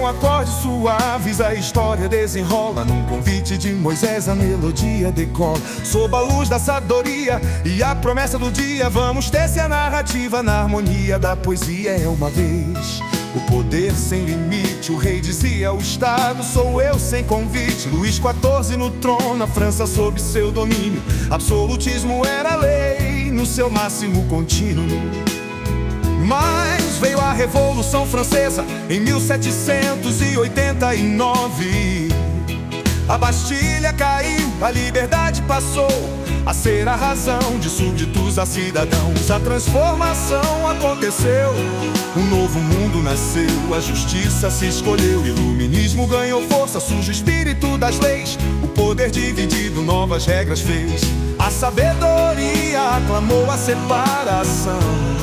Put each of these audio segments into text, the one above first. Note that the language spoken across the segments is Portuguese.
São acordes suaves, a história desenrola. Num convite de Moisés a melodia decola. Sob a luz da sabedoria e a promessa do dia, vamos tecer a narrativa na harmonia da poesia. É uma vez o poder sem limite, o rei dizia: o Estado sou eu sem convite. Luís XIV no trono, a França sob seu domínio. Absolutismo era lei no seu máximo contínuo. Mas veio a Revolução Francesa em 1789. A Bastilha caiu, a liberdade passou a ser a razão de súditos a cidadãos. A transformação aconteceu, um novo mundo nasceu, a justiça se escolheu, o iluminismo ganhou força, surge o espírito das leis, o poder dividido novas regras fez, a sabedoria aclamou a separação,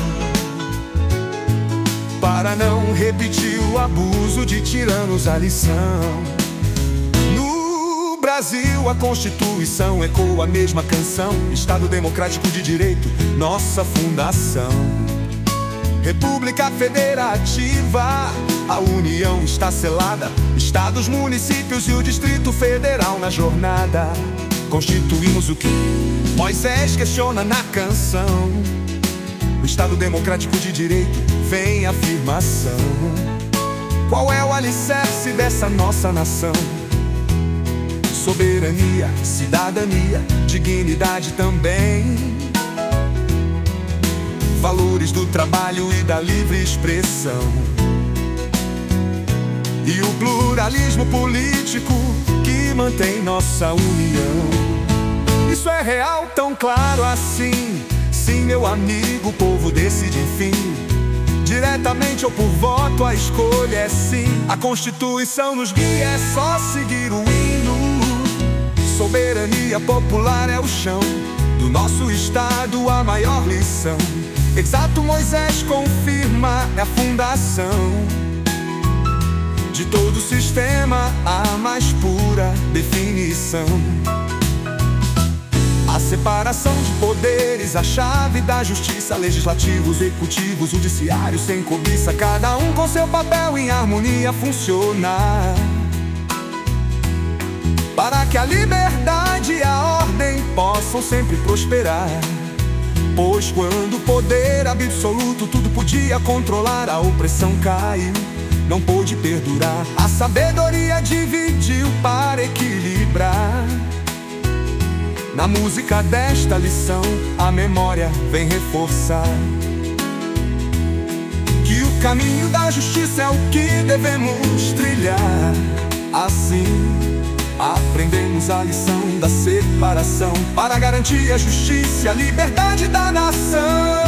para não repetir o abuso de tiranos a lição. No Brasil a Constituição ecoa a mesma canção, Estado democrático de direito, nossa fundação. República Federativa, a União está selada, Estados, municípios e o Distrito Federal na jornada. Constituímos o que Moisés questiona na canção. O Estado democrático de direito vem afirmação. Qual é o alicerce dessa nossa nação? Soberania, cidadania, dignidade também. Valores do trabalho e da livre expressão. E o pluralismo político que mantém nossa união. Isso é real, tão claro assim. Sim, meu amigo, o povo decide enfim. Diretamente ou por voto, a escolha é sim. A Constituição nos guia, é só seguir o hino. Soberania popular é o chão do nosso Estado, a maior lição. Exato, Moisés confirma, é a fundação de todo o sistema, a mais pura definição. A separação de poderes, a chave da justiça, legislativo, executivo, judiciário sem cobiça, cada um com seu papel em harmonia funcionar, para que a liberdade e a ordem possam sempre prosperar. Pois quando o poder absoluto tudo podia controlar, a opressão caiu, não pôde perdurar. A sabedoria dividiu para equilibrar. Na música desta lição, a memória vem reforçar que o caminho da justiça é o que devemos trilhar. Assim, aprendemos a lição da separação, para garantir a justiça e a liberdade da nação.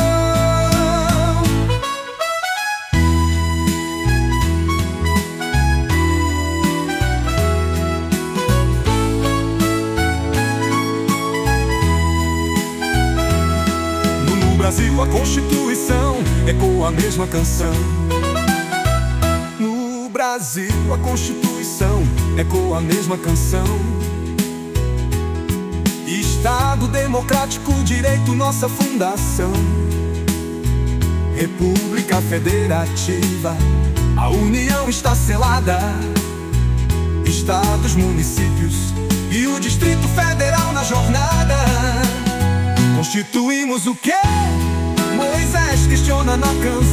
No Brasil a Constituição ecoa a mesma canção. No Brasil a Constituição ecoa a mesma canção. Estado democrático, direito, nossa fundação. República Federativa, a União está selada. Estados, municípios e o Distrito Federal na jornada. Constituímos o que Moisés questiona na canção.